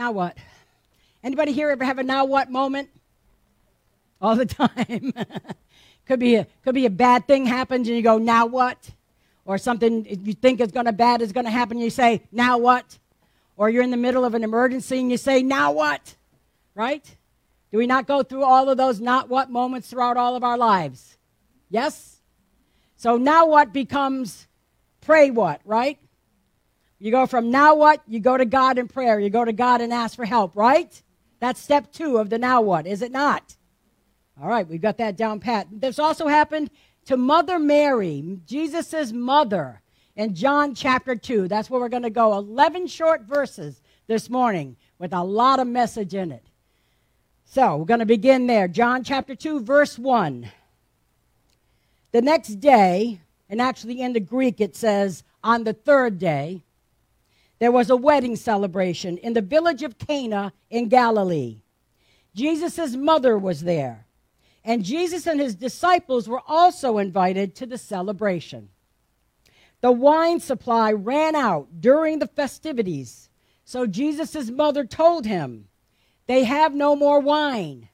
Now what? Anybody here ever have a now what moment? All the time. Could be a bad thing happens and you go, now what? Or something you think is bad is going to happen and you say, now what? Or you're in the middle of an emergency and you say, now what? Right? Do we not go through all of those not what moments throughout all of our lives? Yes? So now what becomes pray what, right? You go from now what, you go to God in prayer. You go to God and ask for help, right? That's step 2 of the now what, is it not? All right, we've got that down pat. This also happened to Mother Mary, Jesus' mother, in John chapter 2. That's where we're going to go. 11 short verses this morning with a lot of message in it. So we're going to begin there. John chapter 2, verse 1. The next day, and actually in the Greek it says on the 3rd day, there was a wedding celebration in the village of Cana in Galilee. Jesus' mother was there. And Jesus and his disciples were also invited to the celebration. The wine supply ran out during the festivities, so Jesus' mother told him, "They have no more wine."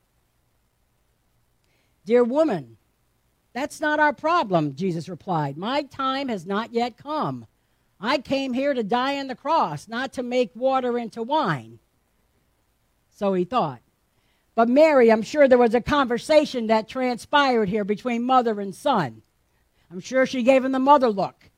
"Dear woman, that's not our problem," Jesus replied. "My time has not yet come. I came here to die on the cross, not to make water into wine." So he thought. But Mary, I'm sure there was a conversation that transpired here between mother and son. I'm sure she gave him the mother look.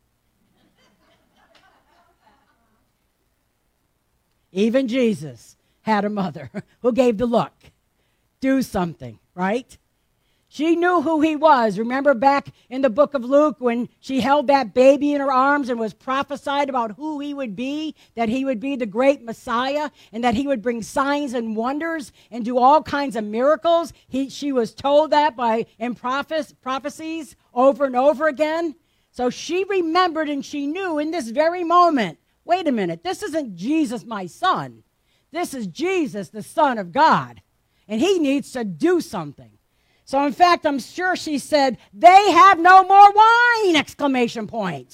Even Jesus had a mother who gave the look. Do something, right? She knew who he was. Remember back in the book of Luke when she held that baby in her arms and was prophesied about who he would be, that he would be the great Messiah and that he would bring signs and wonders and do all kinds of miracles. She was told that in prophecies over and over again. So she remembered and she knew in this very moment, wait a minute, this isn't Jesus, my son. This is Jesus, the Son of God. And he needs to do something. So, in fact, I'm sure she said, "They have no more wine!" exclamation point.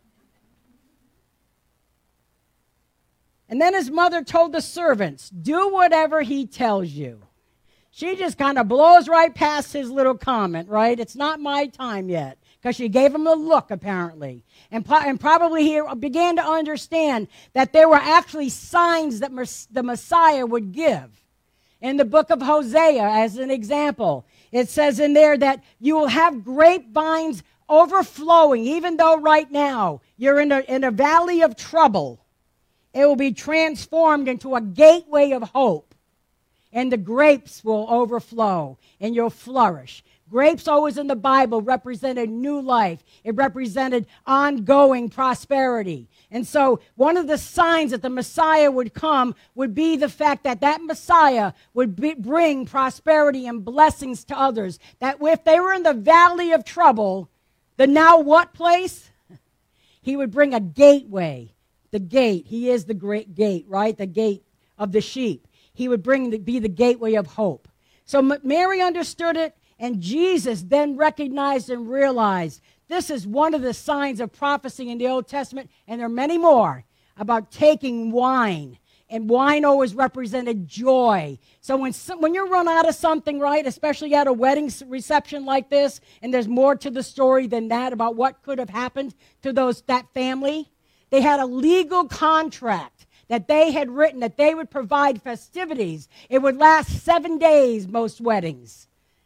And then his mother told the servants, "Do whatever he tells you." She just kind of blows right past his little comment, right? It's not my time yet. Because she gave him a look, apparently. And probably he began to understand that there were actually signs that the Messiah would give. In the book of Hosea, as an example, it says in there that you will have grapevines overflowing, even though right now you're in a valley of trouble. It will be transformed into a gateway of hope, and the grapes will overflow, and you'll flourish. Grapes always in the Bible represented new life. It represented ongoing prosperity. And so one of the signs that the Messiah would come would be the fact that that Messiah would bring prosperity and blessings to others. That if they were in the valley of trouble, the now what place? He would bring a gateway. The gate. He is the great gate, right? The gate of the sheep. He would be the gateway of hope. So Mary understood it. And Jesus then recognized and realized this is one of the signs of prophecy in the Old Testament, and there are many more, about taking wine. And wine always represented joy. So when you run out of something, right, especially at a wedding reception like this, and there's more to the story than that about what could have happened to that family, they had a legal contract that they had written that they would provide festivities. It would last 7 days, most weddings.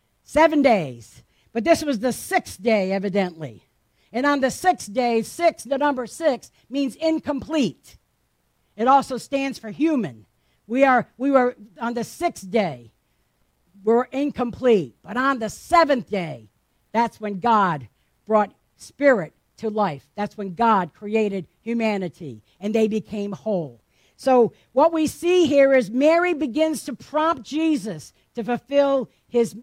7 days. But this was the 6th day, evidently. And on the 6th day, the number 6, means incomplete. It also stands for human. We were on the 6th day. We're incomplete. But on the 7th day, that's when God brought spirit to life. That's when God created humanity, and they became whole. So what we see here is Mary begins to prompt Jesus to fulfill his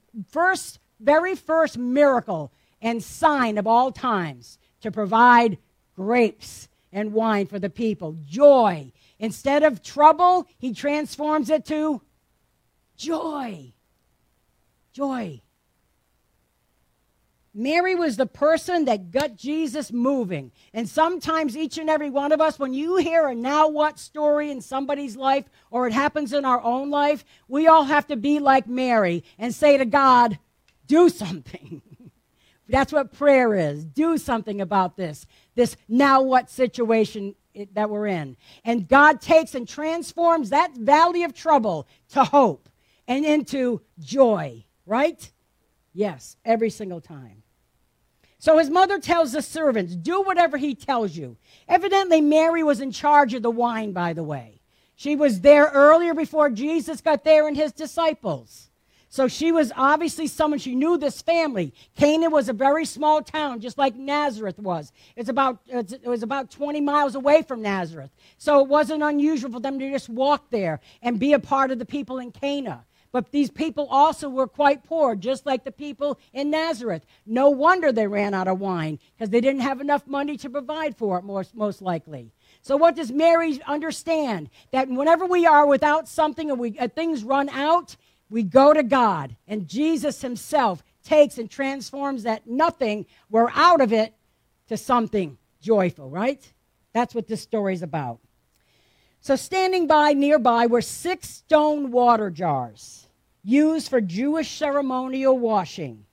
very first miracle and sign of all times, to provide grapes and wine for the people. Joy. Instead of trouble, he transforms it to joy. Joy. Mary was the person that got Jesus moving. And sometimes each and every one of us, when you hear a now what story in somebody's life or it happens in our own life, we all have to be like Mary and say to God, do something. That's what prayer is. Do something about this now what situation that we're in. And God takes and transforms that valley of trouble to hope and into joy, right? Yes, every single time. So his mother tells the servants, do whatever he tells you. Evidently, Mary was in charge of the wine, by the way. She was there earlier before Jesus got there and his disciples. So she was obviously someone, she knew this family. Cana was a very small town, just like Nazareth was. It was about 20 miles away from Nazareth. So it wasn't unusual for them to just walk there and be a part of the people in Cana. But these people also were quite poor, just like the people in Nazareth. No wonder they ran out of wine, because they didn't have enough money to provide for it, most likely. So what does Mary understand? That whenever we are without something and things run out, we go to God. And Jesus himself takes and transforms that nothing, we're out of it, to something joyful, right? That's what this story is about. So standing nearby were 6 stone water jars used for Jewish ceremonial washing.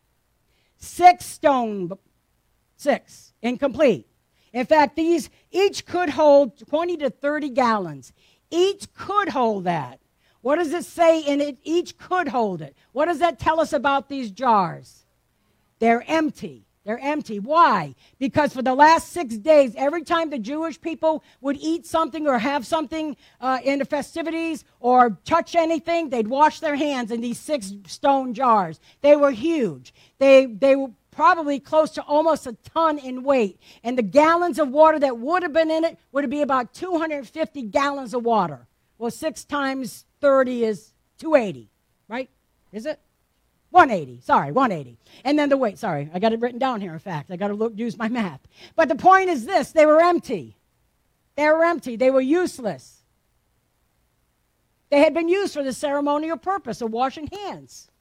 6, incomplete. In fact, these each could hold 20 to 30 gallons. Each could hold that. What does it say in it? Each could hold it. What does that tell us about these jars? They're empty. They're empty. Why? Because for the last 6 days, every time the Jewish people would eat something or have something in the festivities or touch anything, they'd wash their hands in these 6 stone jars. They were huge. They were probably close to almost a ton in weight. And the gallons of water that would have been in it would be about 250 gallons of water. Well, 6 times 30 is 280, right? Is it? 180, sorry, 180. And then the weight, sorry, I got it written down here, in fact. I got to use my math. But the point is this, they were empty. They were empty. They were useless. They had been used for the ceremonial purpose of washing hands.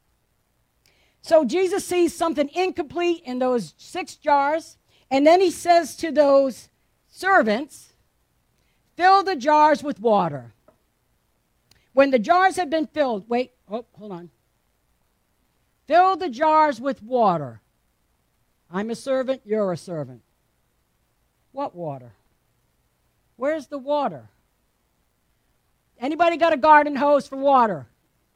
So Jesus sees something incomplete in those 6 jars, and then he says to those servants, fill the jars with water. When the jars had been filled, hold on. Fill the jars with water. I'm a servant, you're a servant. What water? Where's the water? Anybody got a garden hose for water?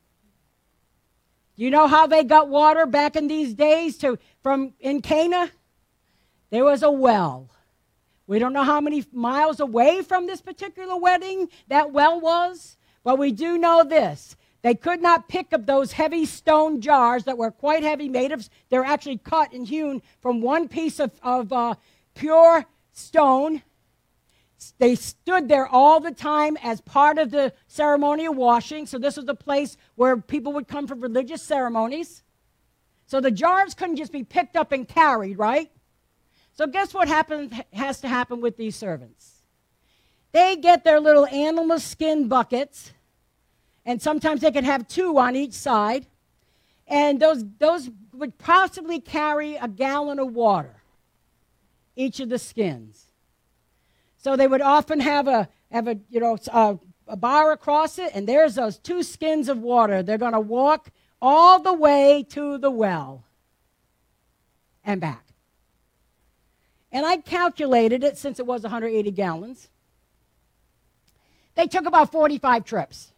You know how they got water back in these days in Cana? There was a well. We don't know how many miles away from this particular wedding that well was, but we do know this. They could not pick up those heavy stone jars that were quite heavy, they're actually cut and hewn from one piece of pure stone. They stood there all the time as part of the ceremonial washing. So this was the place where people would come for religious ceremonies. So the jars couldn't just be picked up and carried, right? So guess what has to happen with these servants? They get their little animal skin buckets, and sometimes they could have 2 on each side. And those would possibly carry a gallon of water, each of the skins. So they would often have a bar across it, and there's those 2 skins of water. They're going to walk all the way to the well and back. And I calculated it, since it was 180 gallons. They took about 45 trips.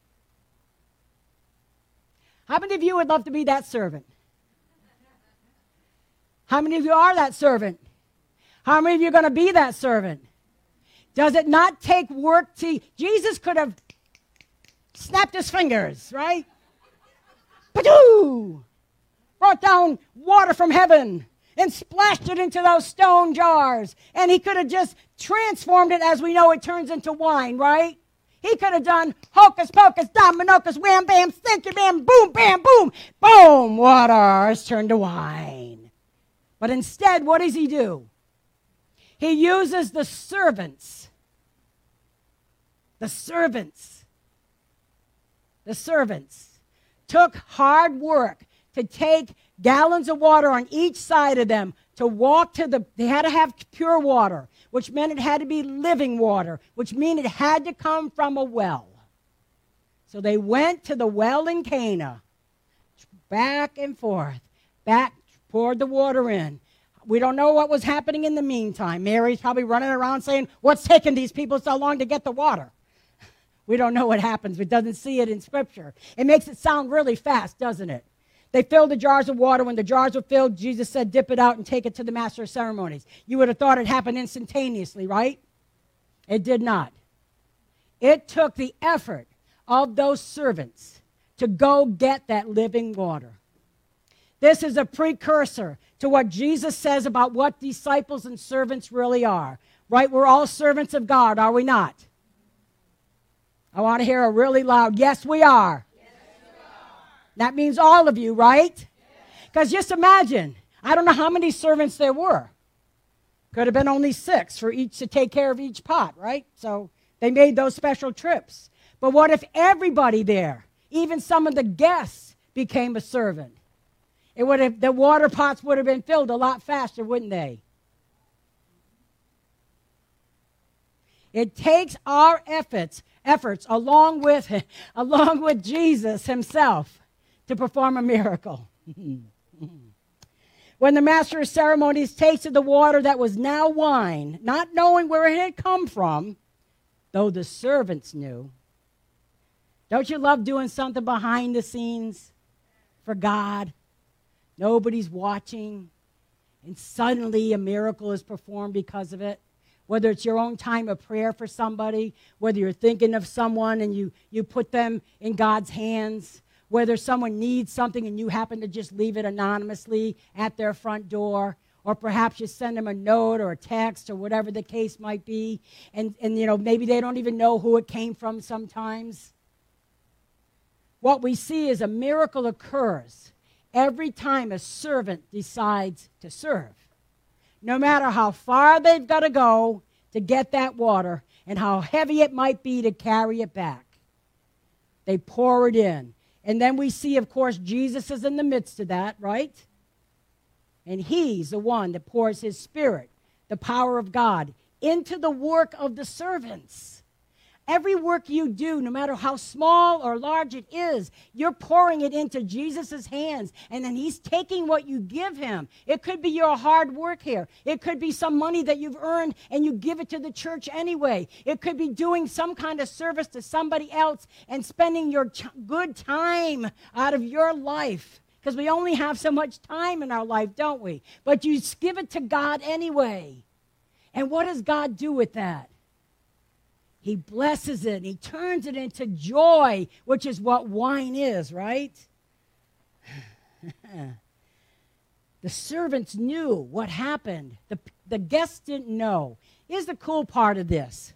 How many of you would love to be that servant? How many of you are that servant? How many of you are going to be that servant? Does it not take work Jesus could have snapped his fingers, right? Padoo! Brought down water from heaven and splashed it into those stone jars. And he could have just transformed it, as we know it turns into wine, right? He could have done hocus pocus, dominocus, wham bam, stinky bam, boom, bam, boom, boom, water is turned to wine. But instead, what does he do? He uses the servants. The servants took hard work to take gallons of water on each side of them to walk they had to have pure water, which meant it had to be living water, which meant it had to come from a well. So they went to the well in Cana, back and forth, poured the water in. We don't know what was happening in the meantime. Mary's probably running around saying, what's taking these people so long to get the water? We don't know what happens. It doesn't see it in Scripture. It makes it sound really fast, doesn't it? They filled the jars of water. When the jars were filled, Jesus said, dip it out and take it to the master of ceremonies. You would have thought it happened instantaneously, right? It did not. It took the effort of those servants to go get that living water. This is a precursor to what Jesus says about what disciples and servants really are. Right? We're all servants of God, are we not? I want to hear a really loud, yes, we are. Yes, we are. That means all of you, right? Because just imagine, I don't know how many servants there were. Could have been only 6 for each to take care of each pot, right? So they made those special trips. But what if everybody there, even some of the guests, became a servant? The water pots would have been filled a lot faster, wouldn't they? It takes our efforts along with Jesus himself to perform a miracle. When the master of ceremonies tasted the water that was now wine, not knowing where it had come from, though the servants knew. Don't you love doing something behind the scenes for God? Nobody's watching, and suddenly a miracle is performed because of it. Whether it's your own time of prayer for somebody, whether you're thinking of someone and you put them in God's hands, whether someone needs something and you happen to just leave it anonymously at their front door, or perhaps you send them a note or a text or whatever the case might be, and maybe they don't even know who it came from sometimes. What we see is a miracle occurs every time a servant decides to serve. No matter how far they've got to go to get that water and how heavy it might be to carry it back. They pour it in. And then we see, of course, Jesus is in the midst of that, right? And he's the one that pours his Spirit, the power of God, into the work of the servants. Every work you do, no matter how small or large it is, you're pouring it into Jesus' hands, and then he's taking what you give him. It could be your hard work here. It could be some money that you've earned, and you give it to the church anyway. It could be doing some kind of service to somebody else and spending your good time out of your life, because we only have so much time in our life, don't we? But you give it to God anyway. And what does God do with that? He blesses it, and he turns it into joy, which is what wine is, right? The servants knew what happened. The guests didn't know. Here's the cool part of this.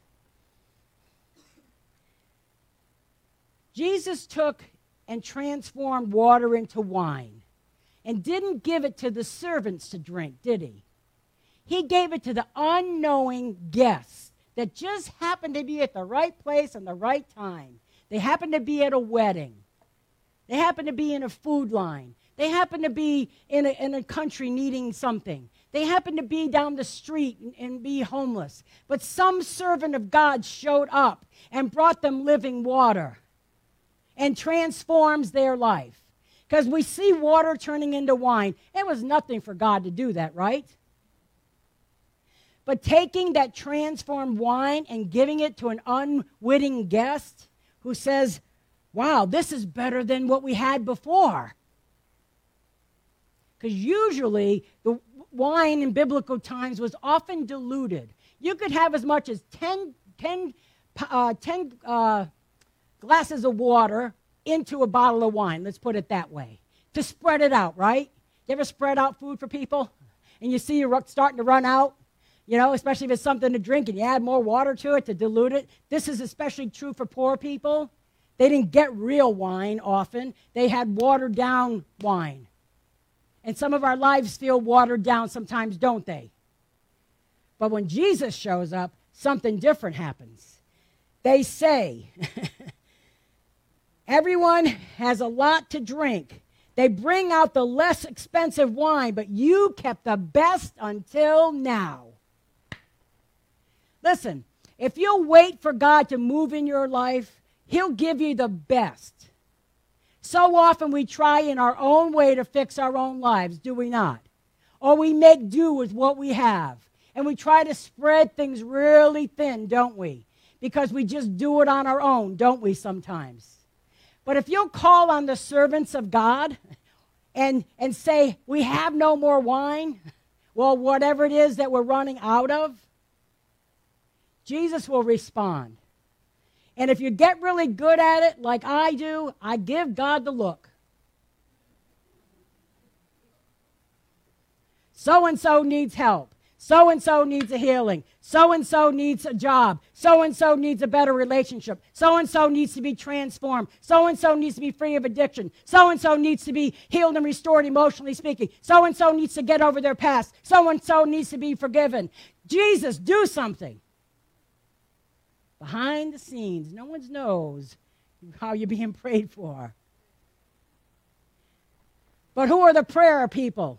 Jesus took and transformed water into wine and didn't give it to the servants to drink, did he? He gave it to the unknowing guests that just happened to be at the right place and the right time. They happened to be at a wedding. They happened to be in a food line. They happened to be in a country needing something. They happened to be down the street and be homeless. But some servant of God showed up and brought them living water and transforms their life. Because we see water turning into wine. It was nothing for God to do that, right? But taking that transformed wine and giving it to an unwitting guest who says, wow, this is better than what we had before. Because usually the wine in biblical times was often diluted. You could have as much as 10 glasses of water into a bottle of wine, let's put it that way, to spread it out, right? You ever spread out food for people and you see you're starting to run out? You know, especially if it's something to drink and you add more water to it to dilute it. This is especially true for poor people. They didn't get real wine often. They had watered down wine. And some of our lives feel watered down sometimes, don't they? But when Jesus shows up, something different happens. They say, everyone has a lot to drink. They bring out the less expensive wine, but you kept the best until now. Listen, if you'll wait for God to move in your life, He'll give you the best. So often we try in our own way to fix our own lives, do we not? Or we make do with what we have. And we try to spread things really thin, don't we? Because we just do it on our own, don't we, sometimes? But if you'll call on the servants of God and say, we have no more wine, well, whatever it is that we're running out of, Jesus will respond. And if you get really good at it, like I do, I give God the look. So-and-so needs help. So-and-so needs a healing. So-and-so needs a job. So-and-so needs a better relationship. So-and-so needs to be transformed. So-and-so needs to be free of addiction. So-and-so needs to be healed and restored emotionally speaking. So-and-so needs to get over their past. So-and-so needs to be forgiven. Jesus, do something. Behind the scenes, no one knows how you're being prayed for. But who are the prayer people?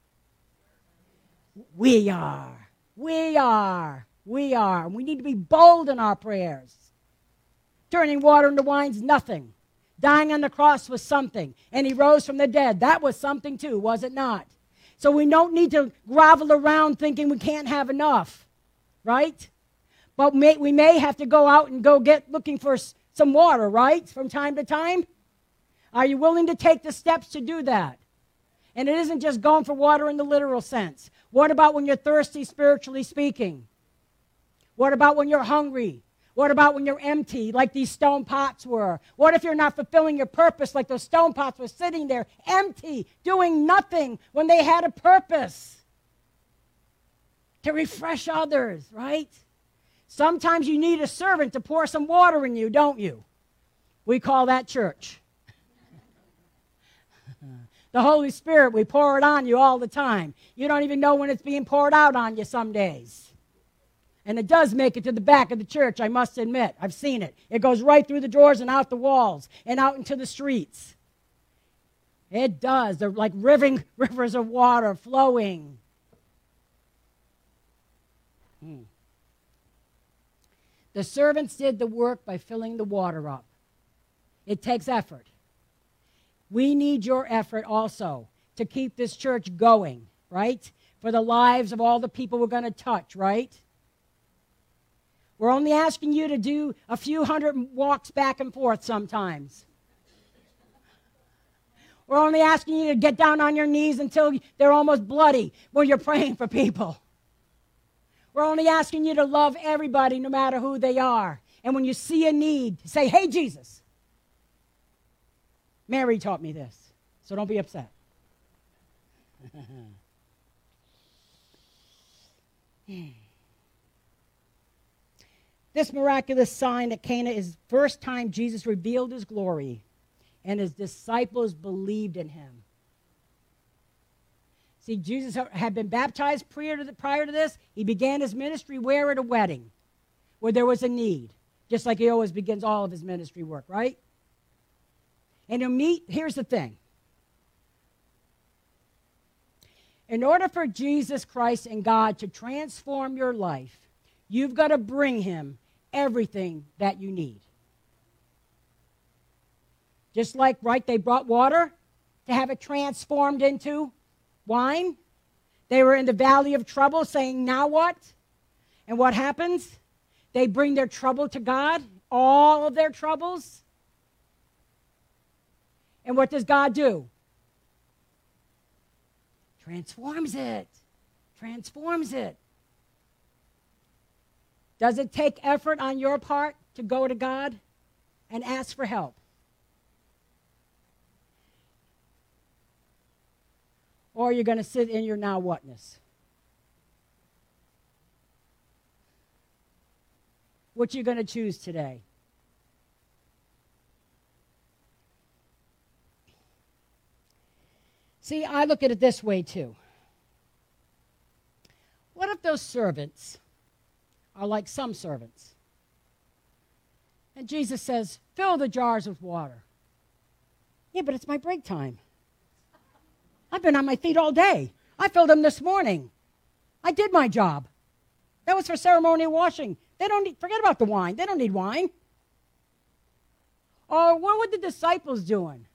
We are. We are. We are. We need to be bold in our prayers. Turning water into wine's nothing. Dying on the cross was something. And He rose from the dead. That was something too, was it not? So we don't need to grovel around thinking we can't have enough. Right? But we may have to go out and go looking for some water, right? From time to time. Are you willing to take the steps to do that? And it isn't just going for water in the literal sense. What about when you're thirsty, spiritually speaking? What about when you're hungry? What about when you're empty, like these stone pots were? What if you're not fulfilling your purpose, like those stone pots were sitting there, empty, doing nothing, when they had a purpose? To refresh others, right? Sometimes you need a servant to pour some water in you, don't you? We call that church. The Holy Spirit, we pour it on you all the time. You don't even know when it's being poured out on you some days. And it does make it to the back of the church, I must admit. I've seen it. It goes right through the doors and out the walls and out into the streets. It does. They're like rivers of water flowing. The servants did the work by filling the water up. It takes effort. We need your effort also to keep this church going, right? For the lives of all the people we're going to touch, right? We're only asking you to do a few hundred walks back and forth sometimes. We're only asking you to get down on your knees until they're almost bloody when you're praying for people. We're only asking you to love everybody no matter who they are. And when you see a need, say, hey, Jesus. Mary taught me this, so don't be upset. This miraculous sign at Cana is the first time Jesus revealed His glory, and His disciples believed in Him. See, Jesus had been baptized prior to this. He began His ministry where? At a wedding, where there was a need, just like He always begins all of His ministry work, right? And here's the thing. In order for Jesus Christ and God to transform your life, you've got to bring Him everything that you need. Just like, right, they brought water to have it transformed into wine. They were in the valley of trouble saying, now what? And what happens? They bring their trouble to God, all of their troubles. And what does God do? Transforms it. Transforms it. Does it take effort on your part to go to God and ask for help? Or you're going to sit in your now whatness? What you going to choose today? See, I look at it this way too. What if those servants are like some servants? And Jesus says, fill the jars with water. Yeah, but it's my break time. I've been on my feet all day. I filled them this morning. I did my job. That was for ceremonial washing. They don't need, forget about the wine. They don't need wine. Or what were the disciples doing?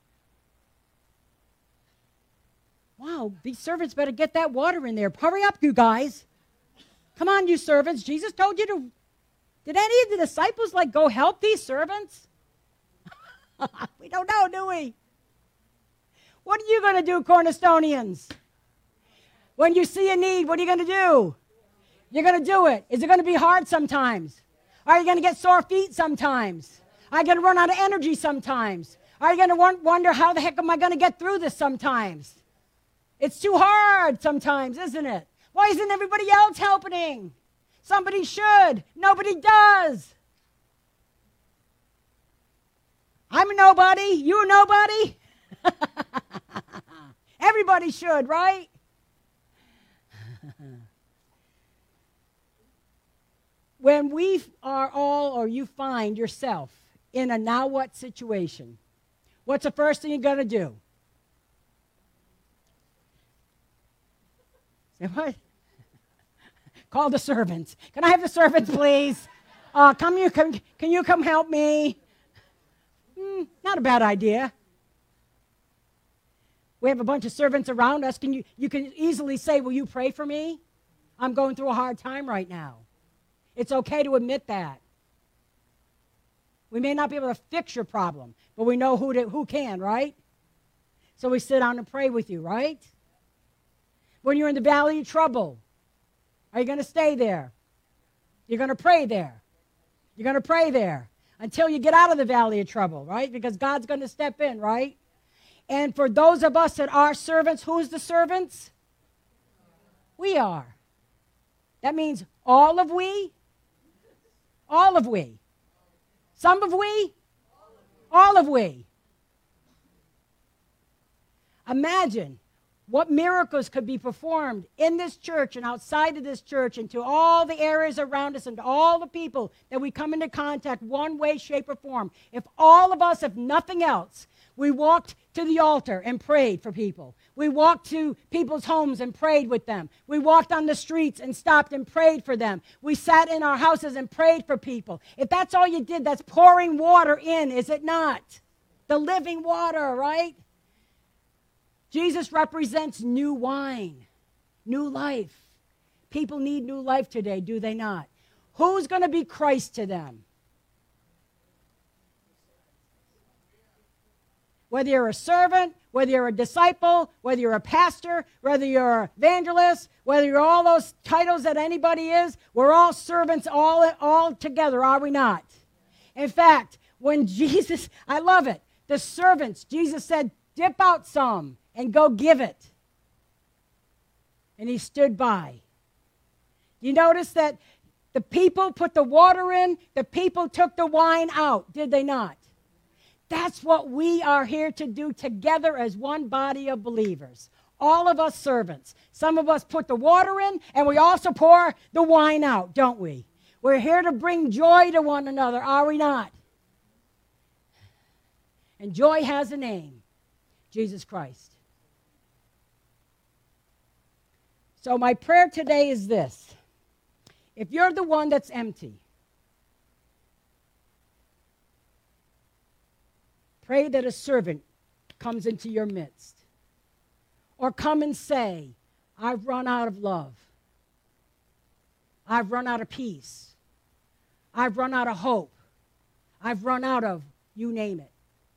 Wow, these servants better get that water in there. Hurry up, you guys. Come on, you servants. Jesus told you to. Did any of the disciples go help these servants? We don't know, do we? What are you going to do, Cornerstonians? When you see a need, what are you going to do? You're going to do it. Is it going to be hard sometimes? Are you going to get sore feet sometimes? Are you going to run out of energy sometimes? Are you going to wonder, how the heck am I going to get through this sometimes? It's too hard sometimes, isn't it? Why isn't everybody else helping? Somebody should. Nobody does. I'm a nobody. You a nobody? Everybody should, right? When we are all, or you find yourself in a now what situation, what's the first thing you're going to do? Say what? Call the servants. Can I have the servants, please? Can you come help me? Not a bad idea. We have a bunch of servants around us. You can easily say, will you pray for me? I'm going through a hard time right now. It's okay to admit that. We may not be able to fix your problem, but we know who can, right? So we sit down and pray with you, right? When you're in the valley of trouble, are you going to stay there? You're going to pray there. You're going to pray there until you get out of the valley of trouble, right? Because God's going to step in, right? And for those of us that are servants, who's the servants? We are. That means all of we. All of we. Some of we. All of we. Imagine what miracles could be performed in this church and outside of this church and to all the areas around us and to all the people that we come into contact one way, shape, or form. If all of us, if nothing else, we walked to the altar and prayed for people. We walked to people's homes and prayed with them. We walked on the streets and stopped and prayed for them. We sat in our houses and prayed for people. If that's all you did, that's pouring water in, is it not? The living water, right? Jesus represents new wine, new life. People need new life today, do they not? Who's going to be Christ to them? Whether you're a servant, whether you're a disciple, whether you're a pastor, whether you're an evangelist, whether you're all those titles that anybody is, we're all servants all together, are we not? In fact, when Jesus, I love it, the servants, Jesus said, dip out some and go give it. And he stood by. You notice that the people put the water in, the people took the wine out, did they not? That's what we are here to do together as one body of believers. All of us servants. Some of us put the water in, and we also pour the wine out, don't we? We're here to bring joy to one another, are we not? And joy has a name, Jesus Christ. So my prayer today is this. If you're the one that's empty, pray that a servant comes into your midst. Or come and say, I've run out of love. I've run out of peace. I've run out of hope. I've run out of, you name it.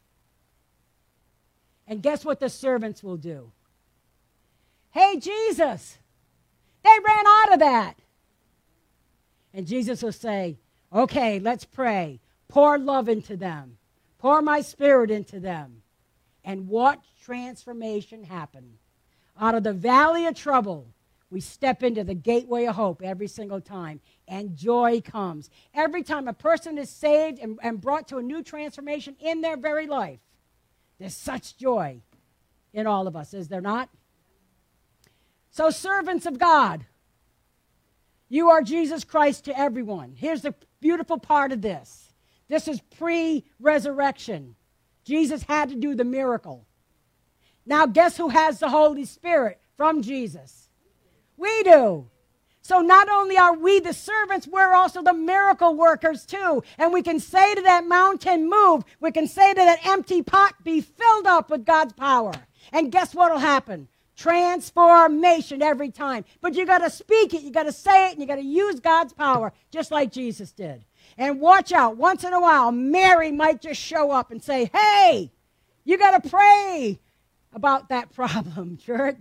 And guess what the servants will do? Hey, Jesus, they ran out of that. And Jesus will say, okay, let's pray. Pour love into them. Pour my spirit into them. And watch transformation happen. Out of the valley of trouble, we step into the gateway of hope every single time. And joy comes. Every time a person is saved and brought to a new transformation in their very life, there's such joy in all of us, is there not? So servants of God, you are Jesus Christ to everyone. Here's the beautiful part of this. This is pre-resurrection. Jesus had to do the miracle. Now, guess who has the Holy Spirit from Jesus? We do. So not only are we the servants, we're also the miracle workers too. And we can say to that mountain, move. We can say to that empty pot, be filled up with God's power. And guess what will happen? Transformation every time. But you got to speak it, you got to say it, and you got to use God's power just like Jesus did. And watch out, once in a while, Mary might just show up and say, hey, you got to pray about that problem, church.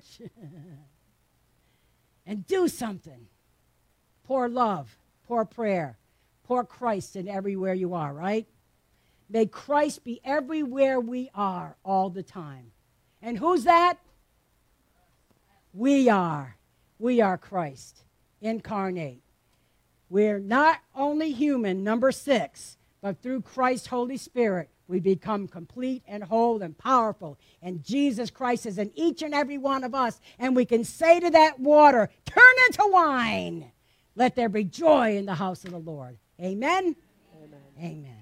And do something. Pour love, pour prayer, pour Christ in everywhere you are, right? May Christ be everywhere we are all the time. And who's that? We are. We are Christ incarnate. We're not only human, number 6, but through Christ's Holy Spirit, we become complete and whole and powerful. And Jesus Christ is in each and every one of us. And we can say to that water, turn into wine. Let there be joy in the house of the Lord. Amen? Amen. Amen.